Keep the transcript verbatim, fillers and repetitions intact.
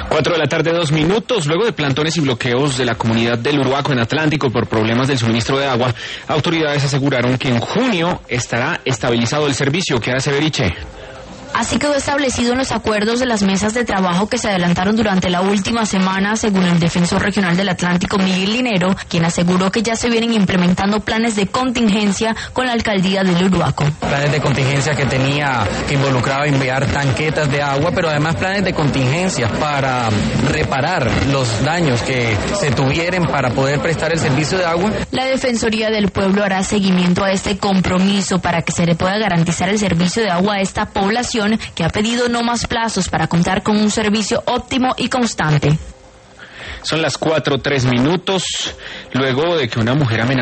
Cuatro de la tarde, dos minutos. Luego de plantones y bloqueos de la comunidad del Uruaco en Atlántico por problemas del suministro de agua, autoridades aseguraron que en junio estará estabilizado el servicio. ¿Qué hace Beriche? Así quedó establecido en los acuerdos de las mesas de trabajo que se adelantaron durante la última semana, según el defensor regional del Atlántico, Miguel Linero, quien aseguró que ya se vienen implementando planes de contingencia con la alcaldía del Uruaco. Planes de contingencia que tenía, que involucraba enviar tanquetas de agua, pero además planes de contingencia para reparar los daños que se tuvieran para poder prestar el servicio de agua. La Defensoría del Pueblo hará seguimiento a este compromiso para que se le pueda garantizar el servicio de agua a esta población, que ha pedido no más plazos para contar con un servicio óptimo y constante. Son las cuatro, tres minutos, luego de que una mujer amenazó